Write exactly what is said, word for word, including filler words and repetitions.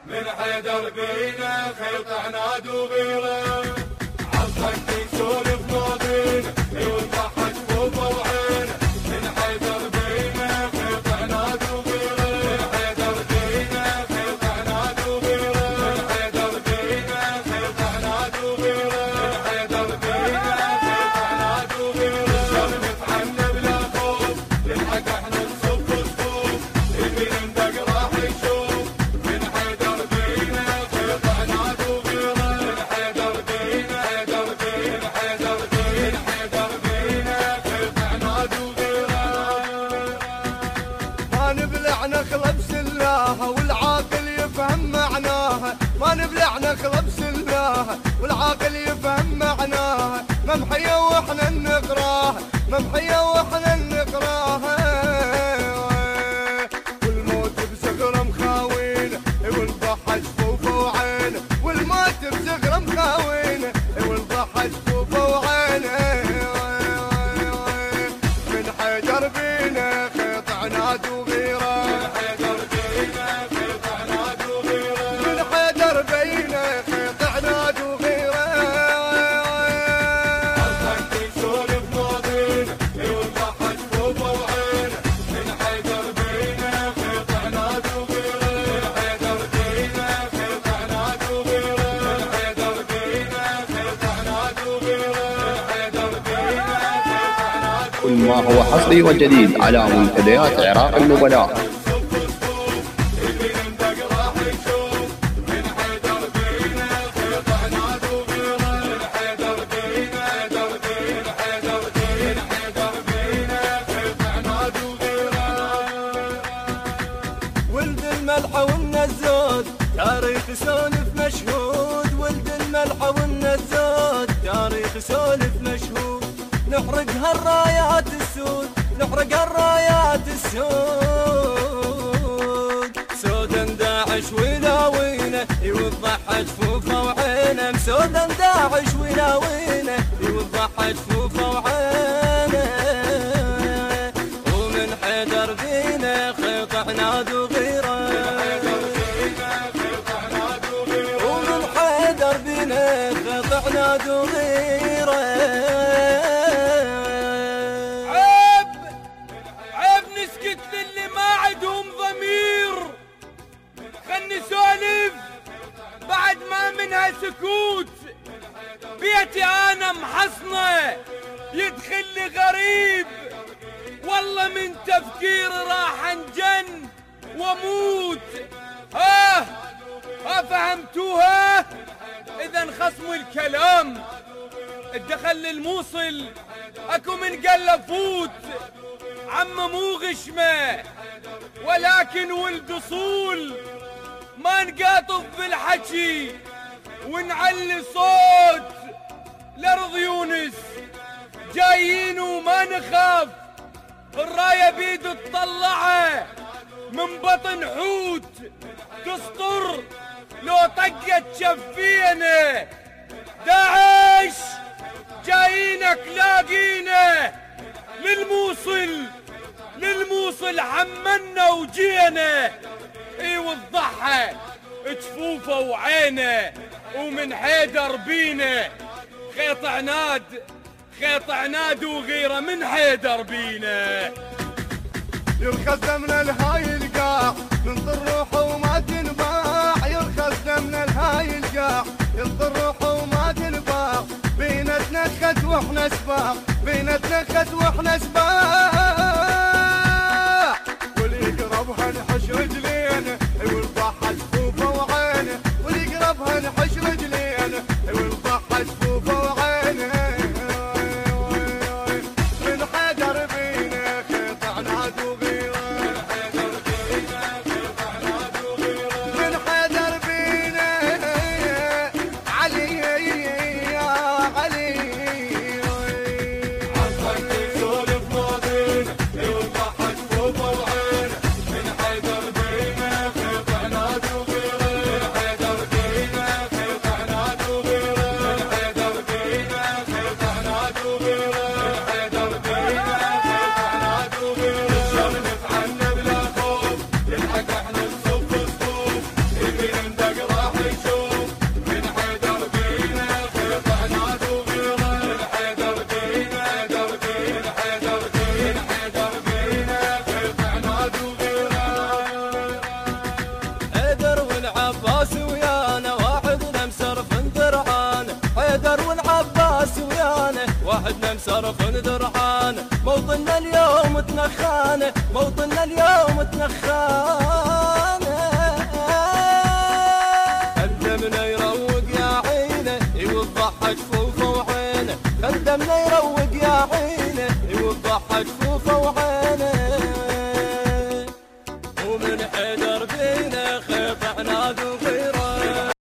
من حيدر بينا خيط عناد وغيره عالحق نسولف ناضينا ونضحك فوق وعينه من حيدر بينا خيط عناد وغيره من حيدر بينا خيط عناد وغيره من حيدر بينا خيط عناد وغيره من حيدر بينا خيط عناد وغيره الشر نتعنى بلا خوف نلحق احنا نصب صفوف اللي ندق راح يشوف من حيدر بينا خيط عناد وغيره من حيدر بينا حيدر بينا حيدر بينا حيدر بينا خيط عناد وغيره ما نبلع نخلة بسلاها والعاقل يفهم معناها ما نبلع نخلة بسلاها والعاقل يفهم معناها ممحية واحنا نقراها ممحية واحنا نقراها والموت بزغرة مخاوينه والضحى جفوفه وعينه والموت بزغرة مخاوينه والضحى جفوفه وعينه من حيدر بينا خيط عناد وغيره من حيدر بينا خيط عناد وغيره من حيدر بينا خيط عناد وغيره عالحق نسولف ناضينا ونضحك فوق وعينه من حيدر بينا خيط عناد وغيره من حيدر بينا خيط عناد وغيره من حيدر بينا خيط عناد وغيره من حيدر بينا خيط عناد كل ما هو حصري وجديد على منتديات عراق النبلاء. اللي ندق راح يشوف من حيدر بينا خيط عناد وغيره من حيدر بينا حيدر بينا حيدر بينا حيدر بينا خيط عناد وغيره ولد الملحة والنزود تاريخ سولف مشهود ولد الملحة والنزود تاريخ سولف مشهود نحرقها الرايات السود نحرقها الرايات السود سودا داعش ولاوينه يوضح جفوفه وعينه سودا داعش ولاوينه يوضح جفوفه وعينه ومن حيدر بينا خيط عناد وغيره ومن حيدر بينا خيط عناد وغيره عيب عيب نسكت للي ما عندهم ضمير خل نسولف بعد ما منها سكوت بيتي انا محصنه يدخل لي غريب والله من تفكير راح انجن واموت ها ها فهمتوها اذا خصموا الكلام الدخل للموصل اكو من قال فوت عم مو غشمه ولكن ولد اصول ما نقاطف بالحكي ونعلي صوت لارض يونس جايين وما نخاف الرايه بيد تطلعه من بطن حوت تسطر لو طقت شفينا داعش جايينك لاقينا للموصل للموصل حملنا وجينا اي والضحى جفوفه وعينه ومن حيدر بينا خيط عناد خيط عناد وغيره من حيدر بينا يرخص من الهاي القاع ننطر روحه وما تنباع يرخص من الهاي القاع ينطر روحه وما تنباع بينا تنخت واحنا سباع بينا تنخت واحنا سباع واللي يقربها نحش رجلينه والضحى جفوفه وعينه واللي يقربها نحش رجلينه والضحى جفوفه وعينه من حيدر بينا خيط عناد وغيره من حيدر بينا علي يا علي عالحق نسولف ناضينا صرخ درحان، موطننا اليوم تنخان، موطننا اليوم تنخان. خدمنا يروق يا عينه يوضح جفوفه وعينه، خدمنا يروق يا عينه يوضح جفوفه وعينه.